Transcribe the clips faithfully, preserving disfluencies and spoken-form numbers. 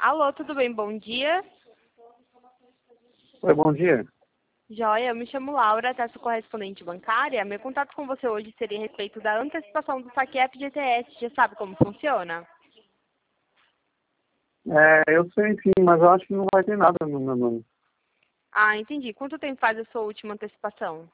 Alô, tudo bem? Bom dia. Oi, bom dia. Joia, eu me chamo Laura, tá? Sou correspondente bancária. Meu contato com você hoje seria a respeito da antecipação do saque F G T S. Já sabe como funciona? É, eu sei sim, mas eu acho que não vai ter nada no meu nome. Ah, entendi. Quanto tempo faz a sua última antecipação?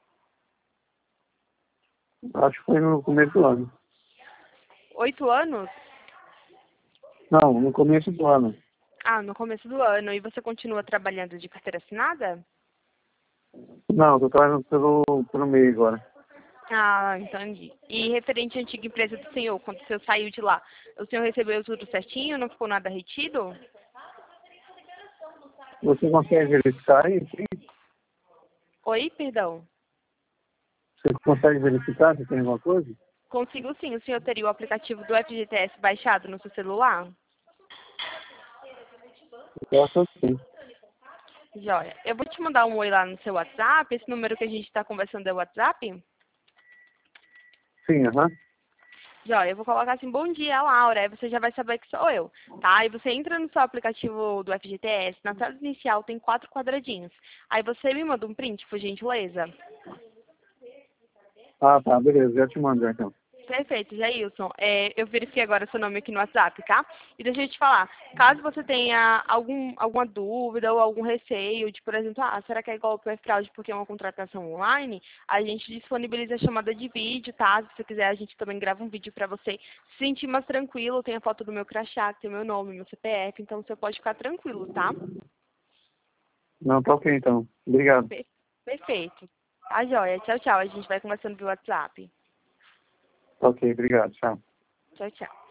Acho que foi no começo do ano. Oito anos? Não, no começo do ano. Ah, no começo do ano. E você continua trabalhando de carteira assinada? Não, eu tô trabalhando pelo, pelo meio agora. Ah, entendi. E referente à antiga empresa do senhor, quando o senhor saiu de lá, o senhor recebeu tudo certinho? Não ficou nada retido? Você consegue verificar aí? Sim. Oi, perdão. Você consegue verificar se tem alguma coisa? Consigo sim. O senhor teria o aplicativo do F G T S baixado no seu celular? Eu acho que sim. Joia. Eu vou te mandar um oi lá no seu WhatsApp. Esse número que a gente está conversando é o WhatsApp? Sim, aham. Joia. Eu vou colocar assim, bom dia, Laura. Aí você já vai saber que sou eu, tá? Aí você entra no seu aplicativo do F G T S. Na tela inicial tem quatro quadradinhos. Aí você me manda um print, por gentileza. Ah, tá, beleza. Já te mando, já, então. Perfeito, Jailson. É, eu verifiquei agora seu nome aqui no WhatsApp, tá? E deixa eu te falar, caso você tenha algum, alguma dúvida ou algum receio de, por exemplo, ah, será que é golpe ou é fraude porque é uma contratação online? A gente disponibiliza a chamada de vídeo, tá? Se você quiser, a gente também grava um vídeo pra você se sentir mais tranquilo. Tem a foto do meu crachá, tem o meu nome, meu C P F, então você pode ficar tranquilo, tá? Não, tá ok, então. Obrigado. Per- Perfeito. Tá, joia. Tchau, tchau. A gente vai conversando pelo WhatsApp. Tá ok, obrigado. Tchau. Tchau, tchau.